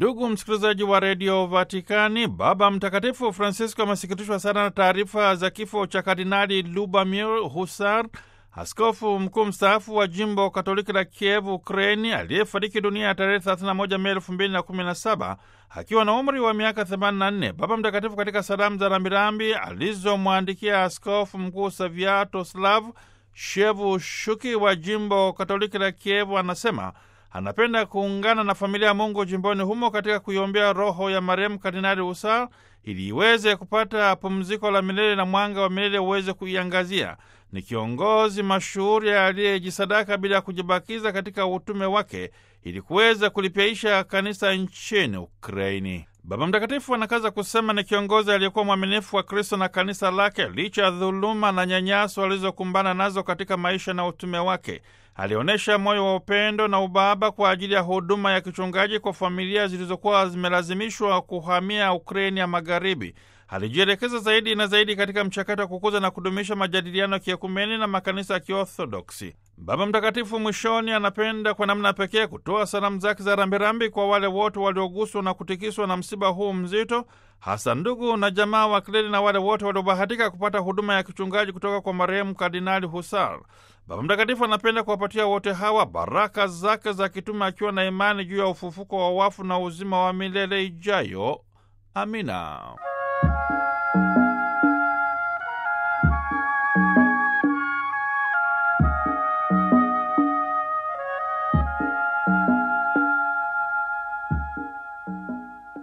Ndugu msikilizaji wa redio Vatikani, Baba Mtakatifu Francisco amesikitishwa sana na taarifa za kifo cha Kardinali Lubomir Husar, askofu mkuu mstaafu wa jimbo Katoliki la Kiev, Ukraini, aliyefariki dunia tarehe 31 Mei 2017 akiwa na umri wa miaka 84. Baba Mtakatifu katika salamu za rambirambi alizomwandikia askofu mkuu Sviatoslav Shevushuki wa jimbo Katoliki la Kiev anasema anapenda kuungana na familia ya Mungu jimboni humo katika kuiombea roho ya marehemu Kardinali Husar ili iweze kupata pumziko la milele na mwanga wa milele uweze kuiangazia. Ni kiongozi mashuhuri aliyejisadaka bila kujibakiza katika utume wake ili kuweza kulipyaisha kanisa nchini Ukraini. Baba Mtakatifu anakaza kusema ni kiongozi aliyekuwa mwaminifu wa Kristo na kanisa lake licha ya dhuluma na nyanyaso alizokumbana nazo katika maisha na utume wake. Alionyesha moyo wa upendo na ubaba kwa ajili ya huduma ya kichungaji kwa familia zilizokuwa zimelazimishwa kuhamia Ukraini ya Magharibi. Alijielekeza zaidi na zaidi katika mchakato wa kukuza na kudumisha majadiliano ya kiekumeni na makanisa ya Kiorthodoksi. Baba Mtakatifu mwishoni anapenda kwa namna pekee kutoa salamu zake za rambirambi kwa wale wote walioguswa na kutikiswa na msiba huu mzito, hasa ndugu na jamaa wa kleri na wale wote waliobahatika kupata huduma ya kichungaji kutoka kwa marehemu Kardinali Husar. Baba Mtakatifu anapenda kuwapatia wote hawa baraka zake za kitume akiwa na imani juu ya ufufuko wa wafu na uzima wa milele ijayo. Amina.